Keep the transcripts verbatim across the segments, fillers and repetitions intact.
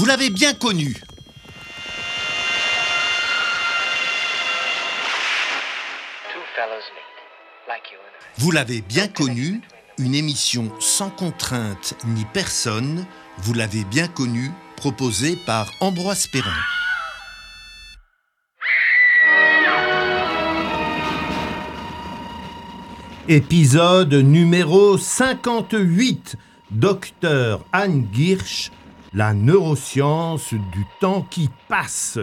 l'avez bien connu. Vous l'avez bien connu, une émission sans contrainte ni personne, vous l'avez bien connu, proposée par Ambroise Perrin. Épisode numéro cinquante-huit, Docteur Anne Girsch, la neuroscience du temps qui passe.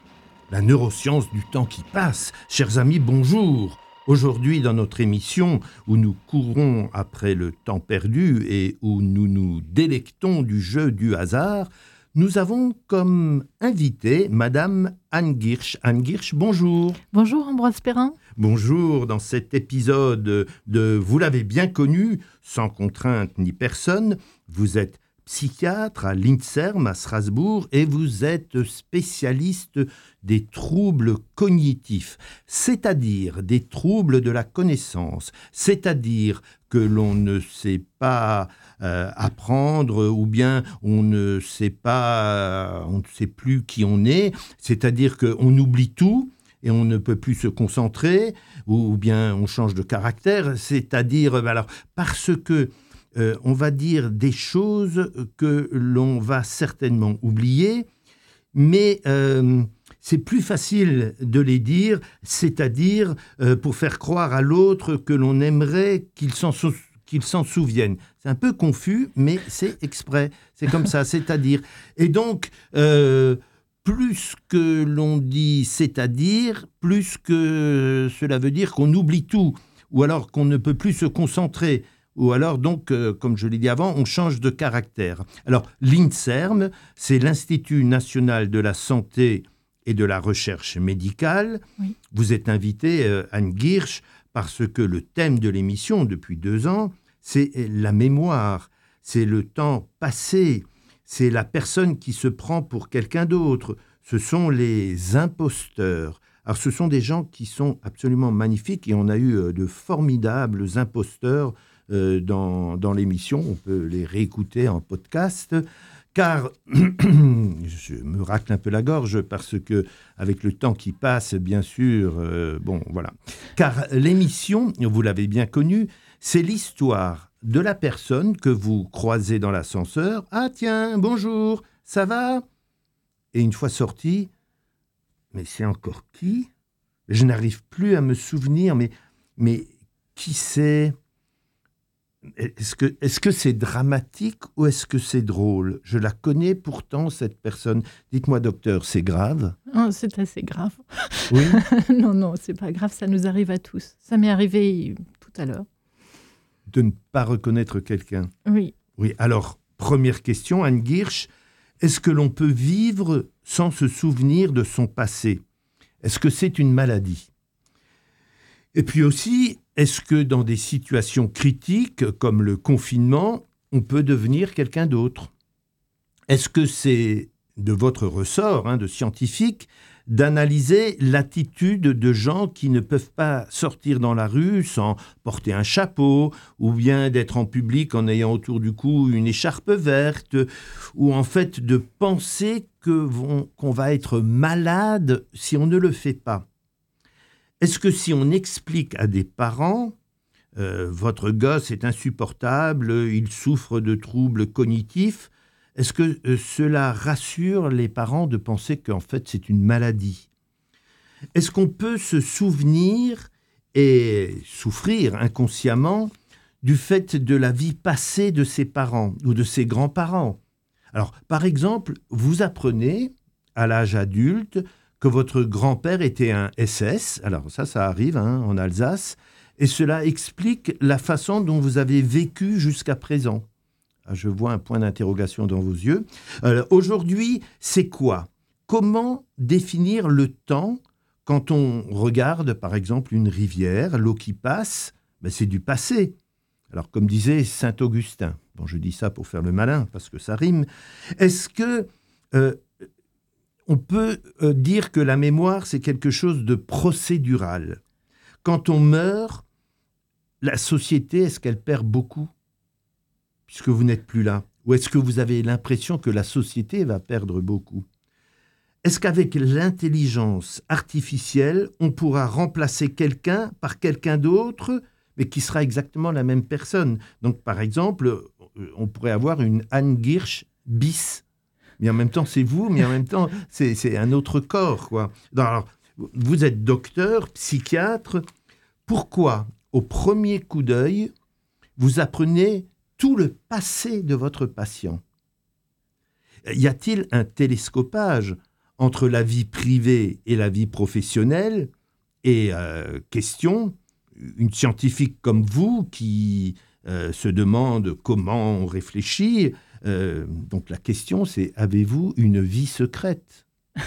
La neuroscience du temps qui passe. Chers amis, bonjour. Aujourd'hui, dans notre émission, où nous courons après le temps perdu et où nous nous délectons du jeu du hasard, nous avons comme invitée Madame Anne Girsch. Anne Girsch, bonjour. Bonjour Ambroise Perrin. Bonjour, dans cet épisode de « Vous l'avez bien connu », sans contrainte ni personne, vous êtes psychiatre à l'INSERM à Strasbourg et vous êtes spécialiste des troubles cognitifs, c'est-à-dire des troubles de la connaissance, c'est-à-dire que l'on ne sait pas euh, apprendre ou bien on ne sait pas, on ne sait plus qui on est, c'est-à-dire qu'on oublie tout et on ne peut plus se concentrer ou, ou bien on change de caractère, c'est-à-dire alors, parce que Euh, on va dire des choses que l'on va certainement oublier, mais euh, c'est plus facile de les dire, c'est-à-dire euh, pour faire croire à l'autre que l'on aimerait qu'il s'en, sou- qu'il s'en souvienne. C'est un peu confus, mais c'est exprès, c'est comme ça, c'est-à-dire. Et donc, euh, plus que l'on dit c'est-à-dire, plus que cela veut dire qu'on oublie tout, ou alors qu'on ne peut plus se concentrer. Ou alors, donc, euh, comme je l'ai dit avant, on change de caractère. Alors, l'INSERM, c'est l'Institut national de la santé et de la recherche médicale. Oui. Vous êtes invitée, euh, Anne Girsch, parce que le thème de l'émission, depuis deux ans, c'est la mémoire, c'est le temps passé, c'est la personne qui se prend pour quelqu'un d'autre. Ce sont les imposteurs. Alors, ce sont des gens qui sont absolument magnifiques et on a eu euh, de formidables imposteurs Euh, dans, dans l'émission, on peut les réécouter en podcast, car je me racle un peu la gorge parce que avec le temps qui passe, bien sûr, euh, bon, voilà. Car l'émission, vous l'avez bien connue, c'est l'histoire de la personne que vous croisez dans l'ascenseur. Ah tiens, bonjour, ça va ? Et une fois sorti, mais c'est encore qui ? Je n'arrive plus à me souvenir, mais, mais qui c'est ? Est-ce que, est-ce que c'est dramatique ou est-ce que c'est drôle ? Je la connais pourtant, cette personne. Dites-moi, docteur, c'est grave ? Oh, c'est assez grave. Oui ? Non, non, c'est pas grave, ça nous arrive à tous. Ça m'est arrivé tout à l'heure. De ne pas reconnaître quelqu'un ? Oui. Oui, alors, première question, Anne Girsch. Est-ce que l'on peut vivre sans se souvenir de son passé ? Est-ce que c'est une maladie ? Et puis aussi, est-ce que dans des situations critiques, comme le confinement, on peut devenir quelqu'un d'autre ? Est-ce que c'est de votre ressort, hein, de scientifique, d'analyser l'attitude de gens qui ne peuvent pas sortir dans la rue sans porter un chapeau, ou bien d'être en public en ayant autour du cou une écharpe verte, ou en fait de penser que vont, qu'on va être malade si on ne le fait pas ? Est-ce que si on explique à des parents euh, « votre gosse est insupportable, il souffre de troubles cognitifs », est-ce que euh, cela rassure les parents de penser qu'en fait c'est une maladie ? Est-ce qu'on peut se souvenir et souffrir inconsciemment du fait de la vie passée de ses parents ou de ses grands-parents ? Alors, par exemple, vous apprenez à l'âge adulte que votre grand-père était un S S, alors ça, ça arrive hein, en Alsace, et cela explique la façon dont vous avez vécu jusqu'à présent. Je vois un point d'interrogation dans vos yeux. Alors, aujourd'hui, c'est quoi ? Comment définir le temps quand on regarde, par exemple, une rivière, l'eau qui passe, ben, c'est du passé. Alors, comme disait saint Augustin, bon, je dis ça pour faire le malin, parce que ça rime, est-ce que... Euh, On peut euh, dire que la mémoire, c'est quelque chose de procédural. Quand on meurt, la société, est-ce qu'elle perd beaucoup ? Puisque vous n'êtes plus là. Ou est-ce que vous avez l'impression que la société va perdre beaucoup ? Est-ce qu'avec l'intelligence artificielle, on pourra remplacer quelqu'un par quelqu'un d'autre, mais qui sera exactement la même personne ? Donc, par exemple, on pourrait avoir une Anne Girsch bis. Mais en même temps, c'est vous, mais en même temps, c'est, c'est un autre corps, quoi. Alors, vous êtes docteur, psychiatre. Pourquoi, au premier coup d'œil, vous apprenez tout le passé de votre patient ? Y a-t-il un télescopage entre la vie privée et la vie professionnelle ? Et euh, question, une scientifique comme vous qui euh, se demande comment on réfléchit, euh, donc la question c'est, avez-vous une vie secrète ?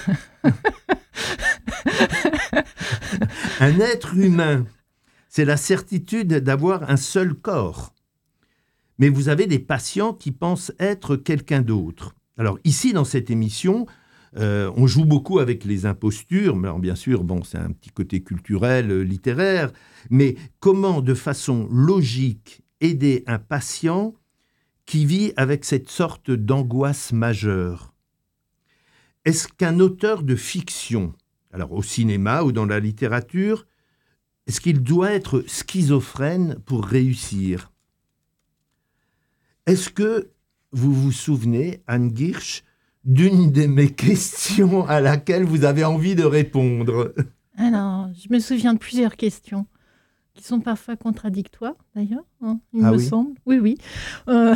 Un être humain, c'est la certitude d'avoir un seul corps. Mais vous avez des patients qui pensent être quelqu'un d'autre. Alors ici, dans cette émission, euh, on joue beaucoup avec les impostures, mais alors, bien sûr, bon, c'est un petit côté culturel, euh, littéraire, mais comment, de façon logique, aider un patient qui vit avec cette sorte d'angoisse majeure ? Est-ce qu'un auteur de fiction, alors au cinéma ou dans la littérature, est-ce qu'il doit être schizophrène pour réussir ? Est-ce que vous vous souvenez, Anne Girsch, d'une de mes questions à laquelle vous avez envie de répondre ? Alors, je me souviens de plusieurs questions qui sont parfois contradictoires, d'ailleurs, hein, il ah me oui semble. Oui, oui. Euh,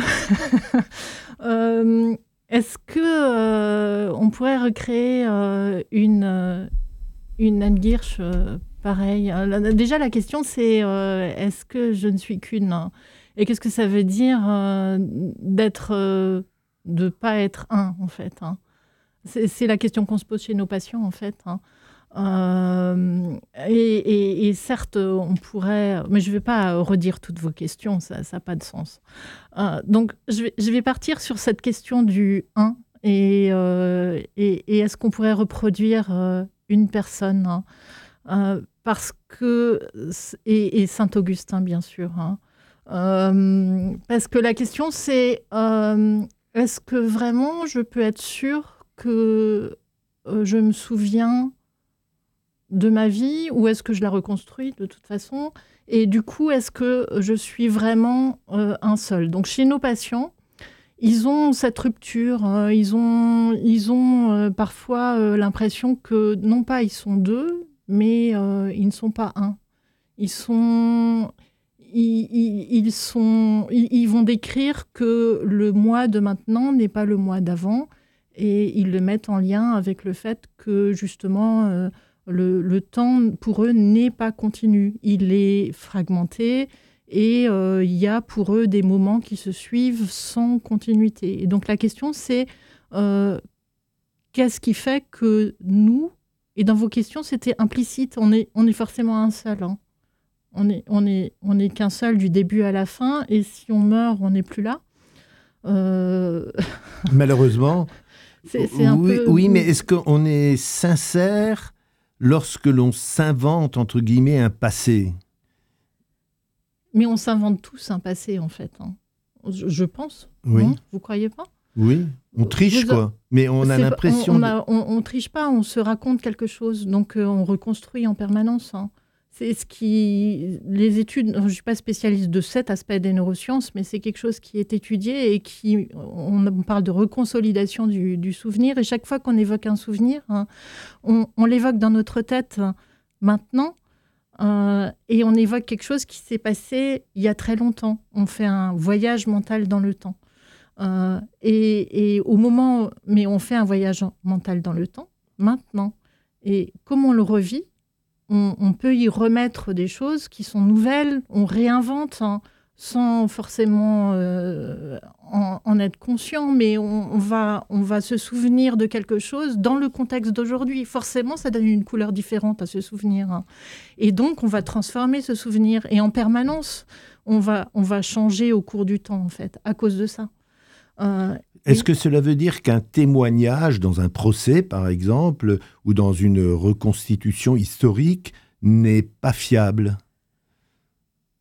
euh, est-ce que euh, on pourrait recréer euh, une, euh, une Anne Girsch euh, pareille ? Déjà, la question, c'est euh, est-ce que je ne suis qu'une ? Hein, et qu'est-ce que ça veut dire euh, d'être, euh, de pas être un, en fait, hein. c'est, c'est la question qu'on se pose chez nos patients, en fait, hein. Euh, et, et, et certes, on pourrait... Mais je ne vais pas redire toutes vos questions, ça n'a pas de sens. Euh, donc, je vais, je vais partir sur cette question du un. Et, euh, et, et est-ce qu'on pourrait reproduire euh, une personne, hein, euh, parce que... Et, et Saint-Augustin, bien sûr. Hein, euh, parce que la question, c'est... Euh, est-ce que vraiment, je peux être sûre que euh, je me souviens de ma vie, ou est-ce que je la reconstruis de toute façon ? Et du coup, est-ce que je suis vraiment euh, un seul ? Donc, chez nos patients, ils ont cette rupture, euh, ils ont, ils ont euh, parfois euh, l'impression que, non pas ils sont deux, mais euh, ils ne sont pas un. Ils sont... Ils, ils, ils, sont, ils, ils vont décrire que le moi de maintenant n'est pas le moi d'avant, et ils le mettent en lien avec le fait que, justement... Euh, Le, le temps, pour eux, n'est pas continu. Il est fragmenté et euh, il y a pour eux des moments qui se suivent sans continuité. Et donc la question, c'est euh, qu'est-ce qui fait que nous, et dans vos questions, c'était implicite, on est, on est forcément un seul. Hein. On est, on est, on est qu'un seul du début à la fin, et si on meurt, on n'est plus là. Euh... Malheureusement. c'est, c'est un oui, peu... oui, mais est-ce qu'on est sincère lorsque l'on s'invente, entre guillemets, un passé ? Mais on s'invente tous un passé, en fait. Hein. Je, je pense. Oui. Non ? Vous croyez pas ? Oui, on triche, Vous, quoi. Mais on a c'est, l'impression... On, on, de... a, on, on triche pas, on se raconte quelque chose. Donc, euh, on reconstruit en permanence. Hein. C'est ce qui... Les études... Je ne suis pas spécialiste de cet aspect des neurosciences, mais c'est quelque chose qui est étudié et qui... On, on parle de reconsolidation du, du souvenir. Et chaque fois qu'on évoque un souvenir, hein, on, on l'évoque dans notre tête hein, maintenant. Euh, et on évoque quelque chose qui s'est passé il y a très longtemps. On fait un voyage mental dans le temps. Euh, et, et au moment... Mais on fait un voyage mental dans le temps, maintenant. Et comme on le revit, on, on peut y remettre des choses qui sont nouvelles, on réinvente hein, sans forcément euh, en, en être conscient, mais on, on, va, on va se souvenir de quelque chose dans le contexte d'aujourd'hui. Forcément, ça donne une couleur différente à ce souvenir. Hein. Et donc, on va transformer ce souvenir. Et en permanence, on va, on va changer au cours du temps, en fait, à cause de ça. Euh, Est-ce et... que cela veut dire qu'un témoignage dans un procès, par exemple, ou dans une reconstitution historique, n'est pas fiable ?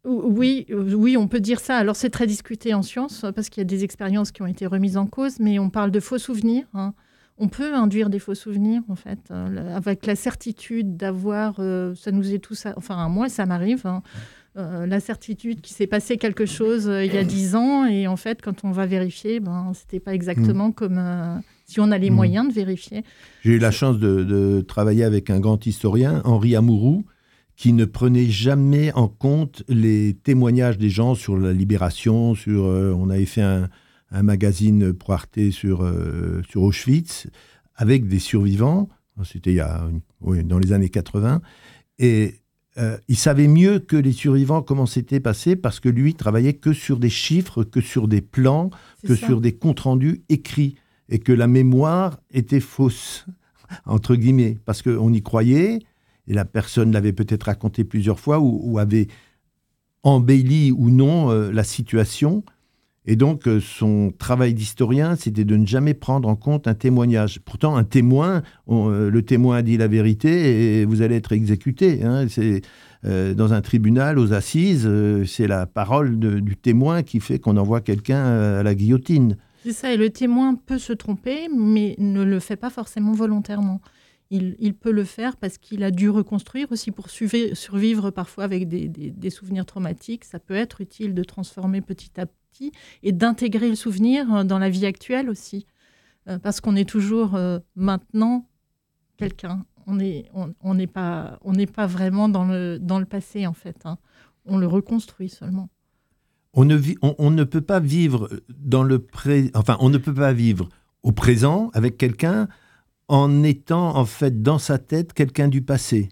Oui, oui, on peut dire ça. Alors, c'est très discuté en science, parce qu'il y a des expériences qui ont été remises en cause, mais on parle de faux souvenirs. Hein. On peut induire des faux souvenirs, en fait, euh, avec la certitude d'avoir... Euh, ça nous est tous... Enfin, moi, ça m'arrive, hein, euh, la certitude qu'il s'est passé quelque chose euh, il y a dix ans, et en fait, quand on va vérifier, ben, c'était pas exactement mmh. comme... Euh, si on a les mmh. moyens de vérifier. J'ai eu la chance de, de travailler avec un grand historien, Henri Amouroux, qui ne prenait jamais en compte les témoignages des gens sur la libération. Sur, euh, on avait fait un, un magazine pour Arte sur, euh, sur Auschwitz, avec des survivants. C'était il y a, oui, dans les années quatre-vingts. Et euh, il savait mieux que les survivants comment c'était passé, parce que lui travaillait que sur des chiffres, que sur des plans, C'est que ça. sur des comptes rendus écrits. Et que la mémoire était fausse, entre guillemets, parce qu'on y croyait, et la personne l'avait peut-être raconté plusieurs fois, ou, ou avait embelli ou non euh, la situation. Et donc, euh, son travail d'historien, c'était de ne jamais prendre en compte un témoignage. Pourtant, un témoin, on, euh, le témoin a dit la vérité, et vous allez être exécuté. Hein. C'est, euh, dans un tribunal, aux assises, euh, c'est la parole de, du témoin qui fait qu'on envoie quelqu'un à la guillotine. C'est ça, et le témoin peut se tromper, mais ne le fait pas forcément volontairement. Il, il peut le faire parce qu'il a dû reconstruire aussi pour survivre, survivre parfois avec des, des, des souvenirs traumatiques. Ça peut être utile de transformer petit à petit et d'intégrer le souvenir dans la vie actuelle aussi. Euh, parce qu'on est toujours euh, maintenant quelqu'un. On n'est on, on n'est pas, on n'est pas vraiment dans le, dans le passé, en fait. Hein. On le reconstruit seulement. On ne, vit, on, on ne peut pas vivre dans le pré... enfin, on ne peut pas vivre au présent avec quelqu'un en étant en fait dans sa tête quelqu'un du passé.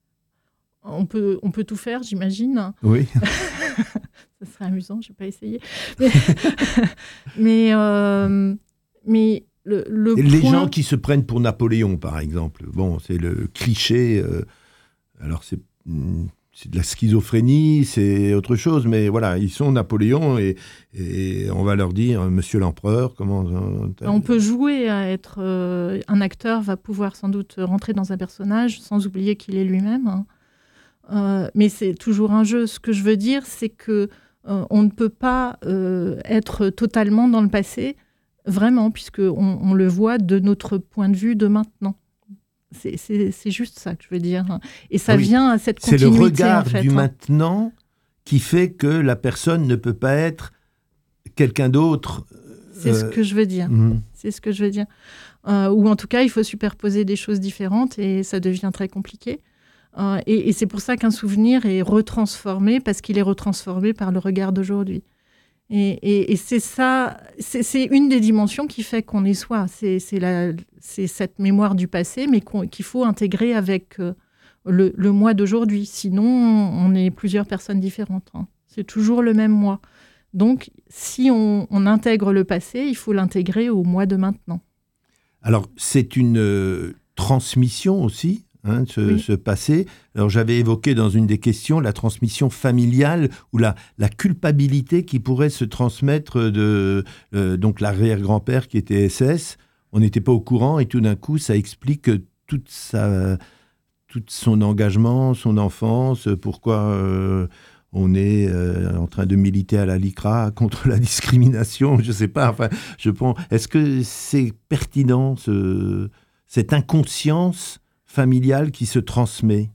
On peut, on peut tout faire, j'imagine. Oui. Ça serait amusant, je n'ai pas essayé. Mais, mais, euh, mais le, le les point... gens qui se prennent pour Napoléon, par exemple. Bon, c'est le cliché. Euh, alors c'est. C'est de la schizophrénie, c'est autre chose, mais voilà, ils sont Napoléon et, et on va leur dire, monsieur l'empereur, comment... On peut jouer à être... Euh, un acteur va pouvoir sans doute rentrer dans un personnage sans oublier qu'il est lui-même. Hein. Euh, mais c'est toujours un jeu. Ce que je veux dire, c'est que euh, on ne peut pas euh, être totalement dans le passé, vraiment, puisqu'on on le voit de notre point de vue de maintenant. C'est, c'est, c'est juste ça que je veux dire. Et ça ah oui. vient à cette continuité. C'est le regard en fait, du hein. maintenant qui fait que la personne ne peut pas être quelqu'un d'autre. C'est euh... ce que je veux dire. Mmh. C'est ce que je veux dire. Euh, ou en tout cas, il faut superposer des choses différentes et ça devient très compliqué. Euh, et, et c'est pour ça qu'un souvenir est retransformé, parce qu'il est retransformé par le regard d'aujourd'hui. Et, et, et c'est ça, c'est, c'est une des dimensions qui fait qu'on est soi. C'est, c'est, la, c'est cette mémoire du passé, mais qu'il faut intégrer avec euh, le, le moi d'aujourd'hui. Sinon, on est plusieurs personnes différentes. Hein. C'est toujours le même moi. Donc, si on, on intègre le passé, il faut l'intégrer au moi de maintenant. Alors, c'est une euh, transmission aussi Hein, ce, oui. ce passé. Alors j'avais évoqué dans une des questions la transmission familiale ou la, la culpabilité qui pourrait se transmettre de euh, donc l'arrière-grand-père qui était S S. On n'était pas au courant et tout d'un coup ça explique toute sa, tout son engagement, son enfance, pourquoi euh, on est euh, en train de militer à la LICRA contre la discrimination, je ne sais pas. Enfin, je pense. Est-ce que c'est pertinent ce, cette inconscience familiale qui se transmet?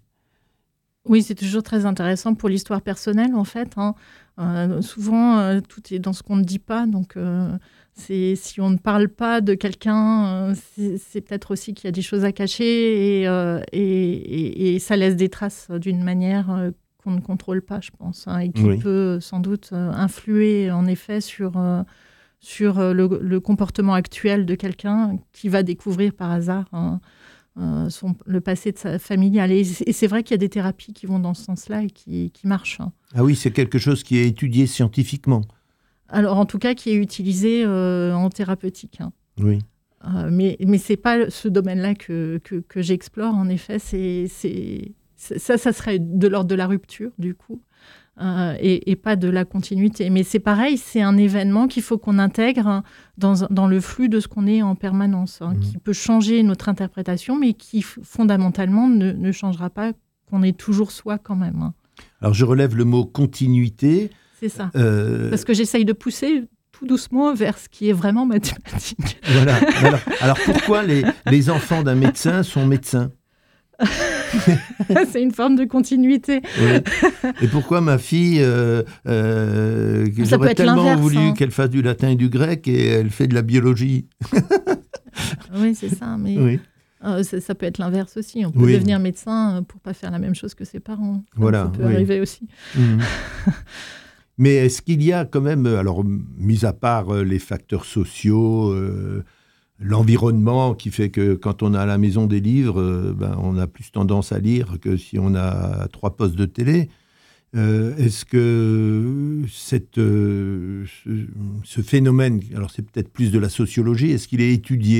Oui, c'est toujours très intéressant pour l'histoire personnelle, en fait. Hein. Euh, souvent, euh, tout est dans ce qu'on ne dit pas. Donc, euh, c'est, si on ne parle pas de quelqu'un, euh, c'est, c'est peut-être aussi qu'il y a des choses à cacher et, euh, et, et, et ça laisse des traces d'une manière euh, qu'on ne contrôle pas, je pense, hein, et qui oui. peut sans doute euh, influer, en effet, sur, euh, sur euh, le, le comportement actuel de quelqu'un qui va découvrir par hasard hein, Euh, son, le passé de sa familiale. Et, et c'est vrai qu'il y a des thérapies qui vont dans ce sens-là et qui, qui marchent. Hein. Ah oui, c'est quelque chose qui est étudié scientifiquement. Alors, en tout cas, qui est utilisé euh, en thérapeutique. Hein. Oui. Euh, mais mais ce n'est pas ce domaine-là que, que, que j'explore, en effet. C'est, c'est, c'est, ça, ça serait de l'ordre de la rupture, du coup, euh, et, et pas de la continuité. Mais c'est pareil, c'est un événement qu'il faut qu'on intègre dans, dans le flux de ce qu'on est en permanence, hein, mmh. qui peut changer notre interprétation, mais qui, fondamentalement, ne, ne changera pas qu'on est toujours soi quand même. Hein. Alors, je relève le mot continuité. C'est ça. Euh... Parce que j'essaye de pousser tout doucement vers ce qui est vraiment mathématique. Voilà. Alors, alors, pourquoi les, les enfants d'un médecin sont médecins ? C'est une forme de continuité. Oui. Et pourquoi ma fille, euh, euh, j'aurais tellement voulu hein. qu'elle fasse du latin et du grec et elle fait de la biologie. Oui, c'est ça. Mais oui. euh, ça, ça peut être l'inverse aussi. On peut oui. devenir médecin pour ne pas faire la même chose que ses parents. Voilà. Ça peut oui. arriver aussi. Mmh. Mais est-ce qu'il y a quand même, alors, mis à part les facteurs sociaux, euh, l'environnement qui fait que quand on a à la maison des livres, euh, ben, on a plus tendance à lire que si on a trois postes de télé. Euh, est-ce que cette, euh, ce, ce phénomène, alors c'est peut-être plus de la sociologie, est-ce qu'il est étudié ?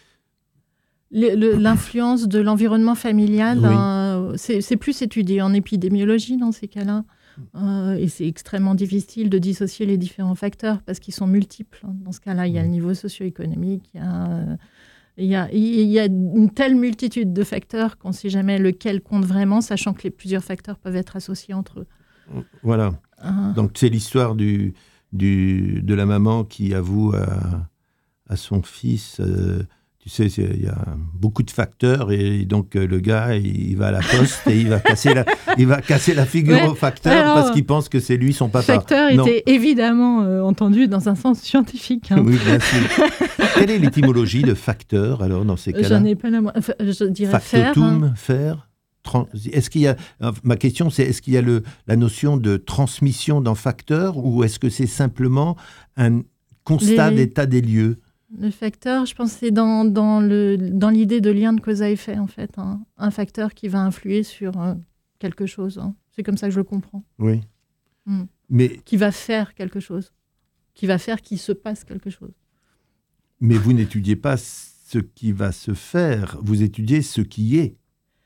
Le, le, l'influence de l'environnement familial, oui. euh, c'est, c'est plus étudié en épidémiologie dans ces cas-là. Euh, et c'est extrêmement difficile de dissocier les différents facteurs parce qu'ils sont multiples. Dans ce cas-là, il y a le niveau socio-économique, il y a, euh, il y a, il y a une telle multitude de facteurs qu'on ne sait jamais lequel compte vraiment, sachant que les plusieurs facteurs peuvent être associés entre eux. Voilà. Uh-huh. Donc c'est l'histoire du, du, de la maman qui avoue à, à son fils... Euh, Tu sais, il y a beaucoup de facteurs et donc le gars, il va à la poste et il va casser la, il va casser la figure ouais. au facteur Alors, parce qu'il pense que c'est lui son papa. Facteur non. était évidemment euh, entendu dans un sens scientifique. Hein. Oui, bien sûr. Quelle est l'étymologie de facteur alors dans ces cas-là ? J'en ai pas la moindre. Enfin, je dirais faire. Factotum, hein. faire. Trans... Est-ce qu'il y a, ma question, c'est est-ce qu'il y a le, la notion de transmission dans facteur ou est-ce que c'est simplement un constat Les... d'état des lieux ? Le facteur, je pense que c'est dans, dans, le, dans l'idée de lien de cause à effet, en fait. Hein. Un facteur qui va influer sur euh, quelque chose. Hein. C'est comme ça que je le comprends. Oui. Mm. Mais... Qui va faire quelque chose. Qui va faire qu'il se passe quelque chose. Mais vous n'étudiez pas ce qui va se faire, vous étudiez ce qui est.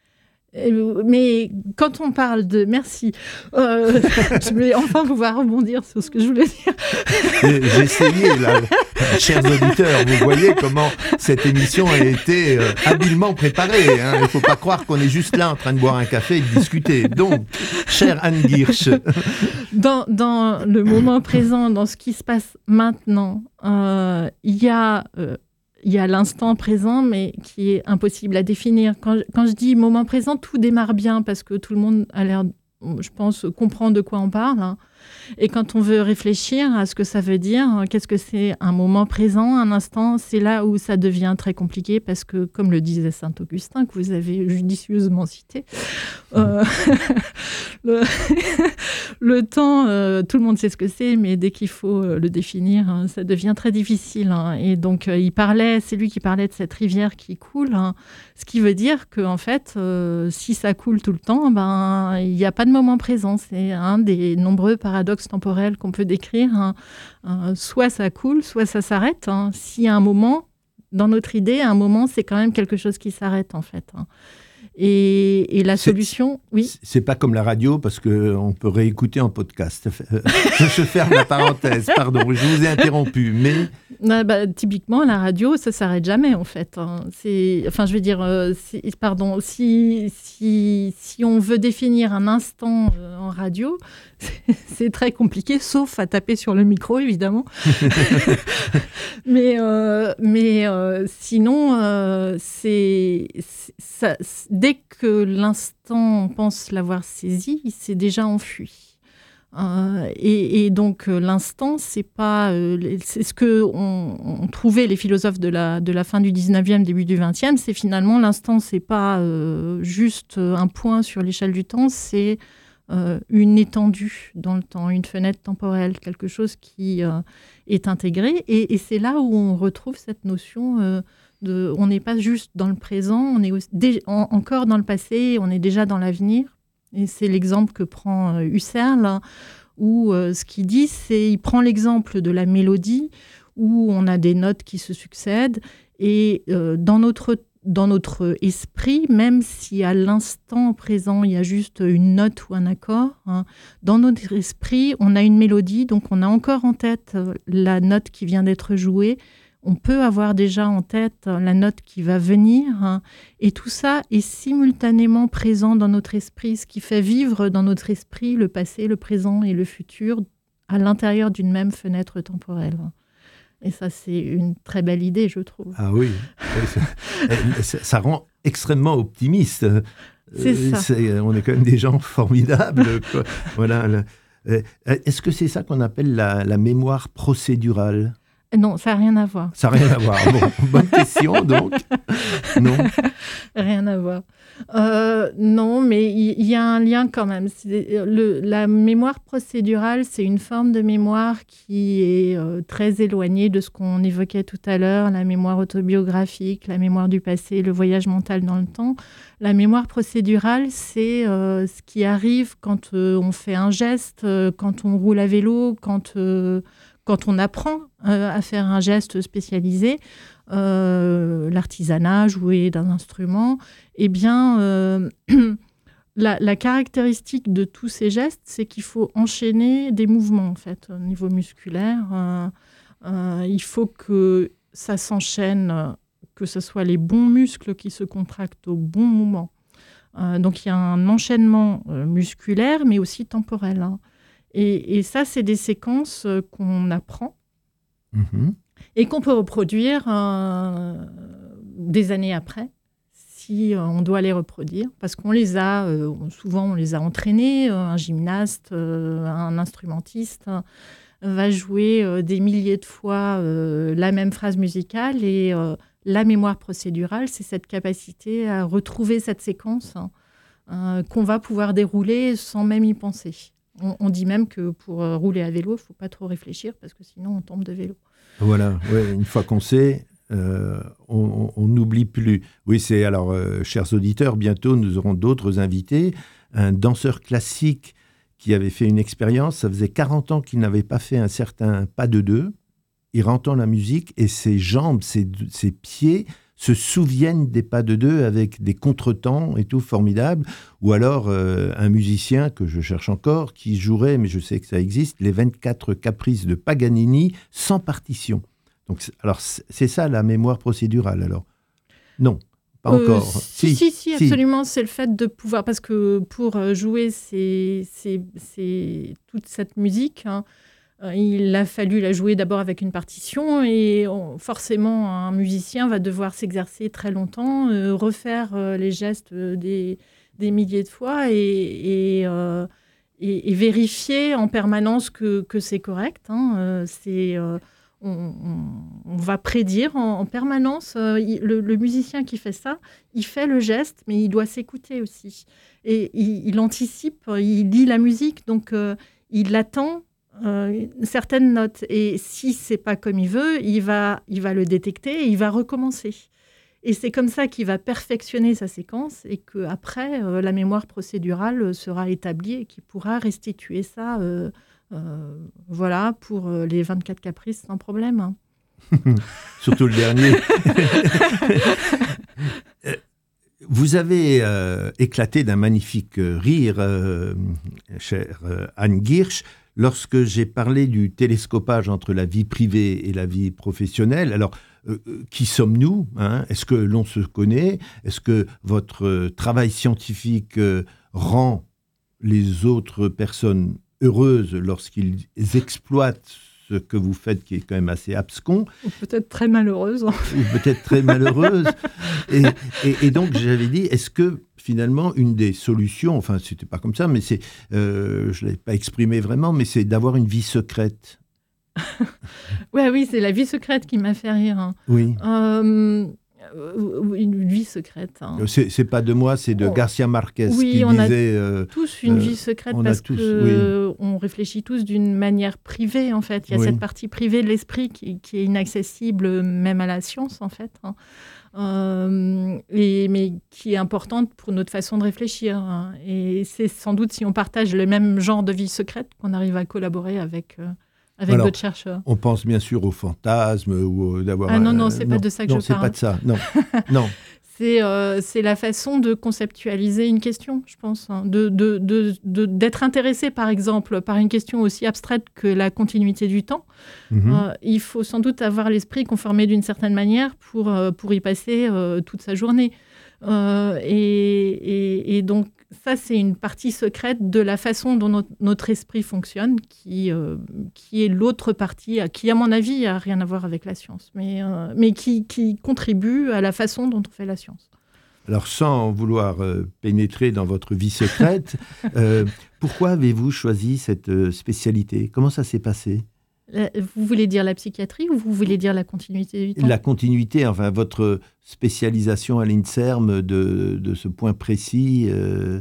Mais quand on parle de... Merci. Euh, je vais enfin pouvoir rebondir sur ce que je voulais dire. J'ai essayé, là. Chers auditeurs, vous voyez comment cette émission a été euh, habilement préparée. Hein. Il ne faut pas croire qu'on est juste là en train de boire un café et de discuter. Donc, chère Anne Guirch. Dans, dans le moment présent, dans ce qui se passe maintenant, euh, il y a... Euh, Il y a l'instant présent, mais qui est impossible à définir. Quand, quand je dis moment présent, tout démarre bien parce que tout le monde a l'air, je pense, comprendre de quoi on parle. Hein. Et quand on veut réfléchir à ce que ça veut dire, qu'est-ce que c'est un moment présent, un instant, c'est là où ça devient très compliqué parce que, comme le disait saint Augustin, que vous avez judicieusement cité, euh, le, le temps, euh, tout le monde sait ce que c'est, mais dès qu'il faut euh, le définir, hein, ça devient très difficile. Hein. Et donc, euh, il parlait, c'est lui qui parlait de cette rivière qui coule, hein, ce qui veut dire que, en fait, euh, si ça coule tout le temps, ben, il n'y a pas de moment présent. C'est un des nombreux paradoxe temporel qu'on peut décrire. Hein. Euh, soit ça coule, soit ça s'arrête. Hein. S'il y a un moment, dans notre idée, un moment, c'est quand même quelque chose qui s'arrête, en fait. Hein. Et, et la c'est, solution, oui. C'est pas comme la radio, parce qu'on peut réécouter en podcast. Je ferme la parenthèse, pardon, je vous ai interrompu, mais... Ah bah, typiquement, la radio, ça s'arrête jamais, en fait. Hein. C'est, enfin, je veux dire, euh, c'est, pardon, si, si, si on veut définir un instant euh, en radio, c'est, c'est très compliqué, sauf à taper sur le micro, évidemment. mais euh, mais euh, sinon, euh, c'est, c'est ça, dès que l'instant, on pense l'avoir saisi, il s'est déjà enfui. Euh, et, et donc euh, l'instant, c'est pas, euh, c'est ce que on, on trouvait les philosophes de la de la fin du dix-neuvième, début du vingtième, c'est finalement l'instant, c'est pas euh, juste un point sur l'échelle du temps, c'est euh, une étendue dans le temps, une fenêtre temporelle, quelque chose qui euh, est intégré. Et, et c'est là où on retrouve cette notion euh, de, on n'est pas juste dans le présent, on est aussi, dé, en, encore dans le passé, on est déjà dans l'avenir. Et c'est l'exemple que prend euh, Husserl, hein, où euh, ce qu'il dit, c'est il prend l'exemple de la mélodie, où on a des notes qui se succèdent, et euh, dans, notre, dans notre esprit, même si à l'instant présent, il y a juste une note ou un accord, hein, dans notre esprit, on a une mélodie, donc on a encore en tête euh, la note qui vient d'être jouée, on peut avoir déjà en tête la note qui va venir, hein, et tout ça est simultanément présent dans notre esprit, ce qui fait vivre dans notre esprit le passé, le présent et le futur à l'intérieur d'une même fenêtre temporelle. Et ça, c'est une très belle idée, je trouve. Ah oui, oui ça, ça rend extrêmement optimiste. C'est ça. C'est, on est quand même des gens formidables, quoi. Voilà. Est-ce que c'est ça qu'on appelle la, la mémoire procédurale ? Non, ça n'a rien à voir. Ça n'a rien à voir. Bon, bonne question, donc. Non. Rien à voir. Euh, non, mais il y, y a un lien quand même. C'est le, la mémoire procédurale, c'est une forme de mémoire qui est euh, très éloignée de ce qu'on évoquait tout à l'heure, la mémoire autobiographique, la mémoire du passé, le voyage mental dans le temps. La mémoire procédurale, c'est euh, ce qui arrive quand euh, on fait un geste, euh, quand on roule à vélo, quand... Euh, Quand on apprend euh, à faire un geste spécialisé, euh, l'artisanat, jouer d'un instrument, eh bien, euh, la, la caractéristique de tous ces gestes, c'est qu'il faut enchaîner des mouvements, en fait, au niveau musculaire. Euh, euh, il faut que ça s'enchaîne, que ce soit les bons muscles qui se contractent au bon moment. Euh, donc, il y a un enchaînement euh, musculaire, mais aussi temporel, hein. Et, et ça, c'est des séquences euh, qu'on apprend mmh. et qu'on peut reproduire euh, des années après, si euh, on doit les reproduire, parce qu'on les a, euh, souvent on les a entraînés. Euh, un gymnaste, euh, un instrumentiste euh, va jouer euh, des milliers de fois euh, la même phrase musicale, et euh, la mémoire procédurale, c'est cette capacité à retrouver cette séquence hein, euh, qu'on va pouvoir dérouler sans même y penser. On, on dit même que pour euh, rouler à vélo, il ne faut pas trop réfléchir parce que sinon on tombe de vélo. Voilà, ouais, une fois qu'on sait, euh, on n'oublie plus. Oui, c'est alors, euh, chers auditeurs, bientôt nous aurons d'autres invités. Un danseur classique qui avait fait une expérience, ça faisait quarante ans qu'il n'avait pas fait un certain pas de deux. Il entend la musique et ses jambes, ses, ses pieds se souviennent des pas de deux avec des contretemps et tout, formidable. Ou alors euh, un musicien que je cherche encore, qui jouerait, mais je sais que ça existe, les vingt-quatre caprices de Paganini sans partition. Donc, alors, c'est ça la mémoire procédurale, alors ? Non, pas euh, encore. Si, si, si, si, absolument. C'est le fait de pouvoir... Parce que pour jouer c'est, c'est, c'est toute cette musique... Hein, il a fallu la jouer d'abord avec une partition et on, forcément un musicien va devoir s'exercer très longtemps, euh, refaire euh, les gestes des, des milliers de fois et, et, euh, et, et vérifier en permanence que, que c'est correct. Hein. Euh, c'est, euh, on, on, on va prédire en, en permanence. Euh, il, le, le musicien qui fait ça, il fait le geste, mais il doit s'écouter aussi. Et il, il anticipe, il lit la musique, donc euh, il attend Euh, certaines notes. Et si c'est pas comme il veut, il va, il va le détecter et il va recommencer. Et c'est comme ça qu'il va perfectionner sa séquence et qu'après, euh, la mémoire procédurale sera établie et qu'il pourra restituer ça euh, euh, voilà, pour euh, les vingt-quatre caprices sans problème. Hein. Surtout le dernier. Vous avez euh, éclaté d'un magnifique rire, euh, chère euh, Anne Guirch, lorsque j'ai parlé du télescopage entre la vie privée et la vie professionnelle. Alors, euh, qui sommes-nous, hein ? Est-ce que l'on se connaît ? Est-ce que votre euh, travail scientifique euh, rend les autres personnes heureuses lorsqu'ils exploitent ce que vous faites, qui est quand même assez abscon. Ou peut-être très malheureuse. Ou peut-être très malheureuse. Et, et, et donc, j'avais dit, est-ce que finalement, une des solutions, enfin, c'était pas comme ça, mais c'est, euh, je ne l'avais pas exprimé vraiment, mais c'est d'avoir une vie secrète. ouais, oui, c'est la vie secrète qui m'a fait rire. Hein. Oui. Euh, une vie secrète. Hein. C'est, c'est pas de moi, c'est de oh. Garcia Marquez oui, qui on disait... a euh, tous une euh, vie secrète parce qu'on oui. réfléchit tous d'une manière privée, en fait. Il y a oui. cette partie privée de l'esprit qui, qui est inaccessible même à la science, en fait. Hein. Euh, et, mais qui est importante pour notre façon de réfléchir. Hein. Et c'est sans doute si on partage le même genre de vie secrète qu'on arrive à collaborer avec... Euh, Avec Alors, d'autres chercheurs. On pense bien sûr au fantasme ou d'avoir. Ah non, non, c'est euh, pas non, de ça que non, je parle. Non, c'est pas de ça. Non, non. C'est, euh, c'est la façon de conceptualiser une question, je pense. Hein. De, de, de, de, d'être intéressé, par exemple, par une question aussi abstraite que la continuité du temps. Mmh. Euh, il faut sans doute avoir l'esprit conformé d'une certaine manière pour, euh, pour y passer euh, toute sa journée. Euh, et, et, et donc, ça, c'est une partie secrète de la façon dont notre, notre esprit fonctionne, qui, euh, qui est l'autre partie, qui, à mon avis, n'a rien à voir avec la science, mais, euh, mais qui, qui contribue à la façon dont on fait la science. Alors, sans vouloir euh, pénétrer dans votre vie secrète, euh, pourquoi avez-vous choisi cette euh, spécialité ? Comment ça s'est passé ? Vous voulez dire la psychiatrie ou vous voulez dire la continuité du temps ? La continuité, enfin, votre spécialisation à l'INSERM de, de ce point précis. Euh,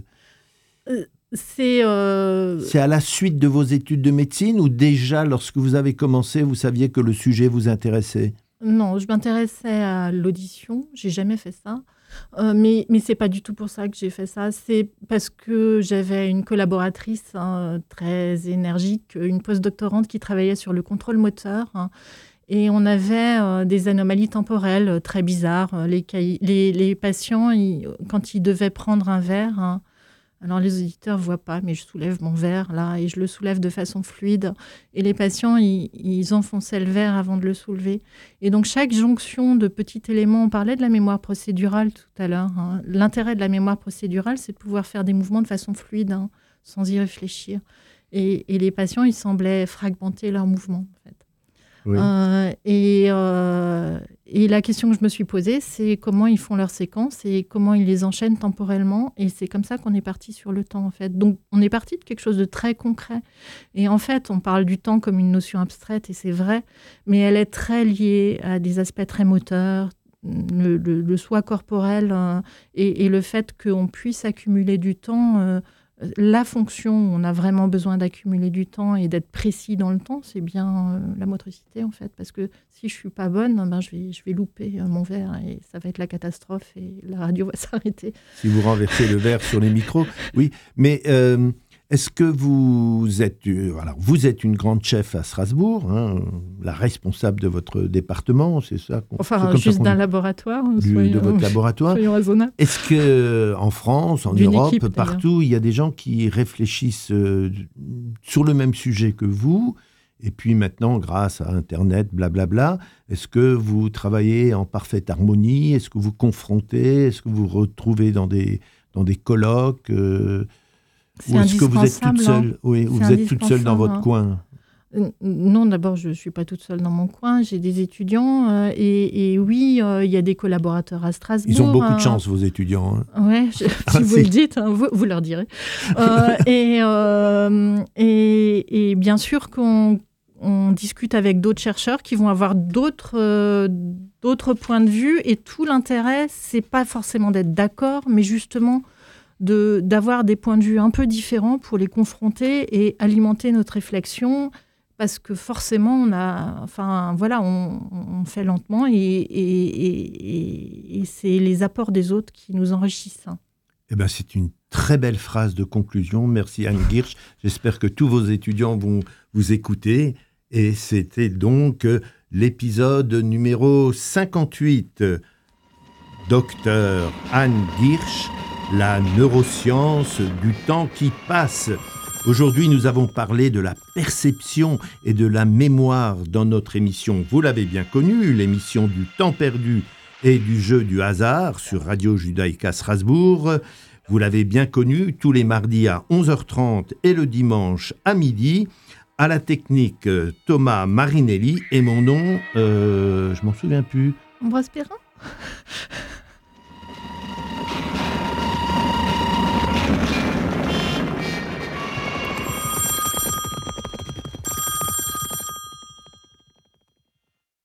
c'est, euh... c'est à la suite de vos études de médecine ou déjà, lorsque vous avez commencé, vous saviez que le sujet vous intéressait ? Non, je m'intéressais à l'audition. J'ai jamais fait ça. Euh, mais mais c'est pas du tout pour ça que j'ai fait ça. C'est parce que j'avais une collaboratrice hein, très énergique, une postdoctorante qui travaillait sur le contrôle moteur. Hein, et on avait euh, des anomalies temporelles très bizarres. Les, les, les patients, ils, quand ils devaient prendre un verre... Hein, alors, les auditeurs ne voient pas, mais je soulève mon verre, là, et je le soulève de façon fluide. Et les patients, ils, ils enfonçaient le verre avant de le soulever. Et donc, chaque jonction de petits éléments, on parlait de la mémoire procédurale tout à l'heure. Hein. L'intérêt de la mémoire procédurale, c'est de pouvoir faire des mouvements de façon fluide, hein, sans y réfléchir. Et, et les patients, ils semblaient fragmenter leurs mouvements, en fait. Oui. Euh, et, euh, et la question que je me suis posée, c'est comment ils font leurs séquences et comment ils les enchaînent temporellement. Et c'est comme ça qu'on est parti sur le temps, en fait. Donc, on est parti de quelque chose de très concret. Et en fait, on parle du temps comme une notion abstraite, et c'est vrai, mais elle est très liée à des aspects très moteurs, le, le, le soi corporel euh, et, et le fait qu'on puisse accumuler du temps... Euh, La fonction où on a vraiment besoin d'accumuler du temps et d'être précis dans le temps, c'est bien euh, la motricité, en fait. Parce que si je ne suis pas bonne, ben, je vais, je vais louper euh, mon verre et ça va être la catastrophe et la radio va s'arrêter. Si vous renversez le verre sur les micros, oui. Mais euh, est-ce que vous êtes... Euh, alors, vous êtes une grande chef à Strasbourg, hein, la responsable de votre département, c'est ça qu'on, Enfin, c'est juste d'un laboratoire. Du, soyons, de votre laboratoire. Soyons raisonnables. Est-ce qu'en France, en D'une Europe, équipe, partout, il y a des gens qui réfléchissent euh, sur le même sujet que vous ? Et puis maintenant, grâce à Internet, blablabla, est-ce que vous travaillez en parfaite harmonie ? Est-ce que vous confrontez ? Est-ce que vous vous retrouvez dans des, dans des colloques euh, Ou est-ce que vous êtes toute seule hein. Oui, vous êtes toute seule dans votre hein. coin ? Non, d'abord, je ne suis pas toute seule dans mon coin. J'ai des étudiants euh, et, et oui, il euh, y a des collaborateurs à Strasbourg. Ils ont beaucoup euh, de chance, vos étudiants. Hein. Oui, si ah, vous si. le dites, hein, vous, vous leur direz. euh, et, euh, et, et bien sûr qu'on on discute avec d'autres chercheurs qui vont avoir d'autres, euh, d'autres points de vue. Et tout l'intérêt, ce n'est pas forcément d'être d'accord, mais justement... De, d'avoir des points de vue un peu différents pour les confronter et alimenter notre réflexion parce que forcément on a, enfin voilà, on, on fait lentement et, et, et, et c'est les apports des autres qui nous enrichissent. Eh ben, c'est une très belle phrase de conclusion. Merci Anne Girsch. J'espère que tous vos étudiants vont vous écouter. Et c'était donc l'épisode numéro cinquante-huit. Docteur Anne Girsch, la neuroscience du temps qui passe. Aujourd'hui, nous avons parlé de la perception et de la mémoire dans notre émission. Vous l'avez bien connue, l'émission du temps perdu et du jeu du hasard sur Radio Judaïka Strasbourg. Vous l'avez bien connue tous les mardis à onze heures trente et le dimanche à midi. À la technique, Thomas Marinelli et mon nom, euh, je m'en souviens plus. Ambroise Perrin.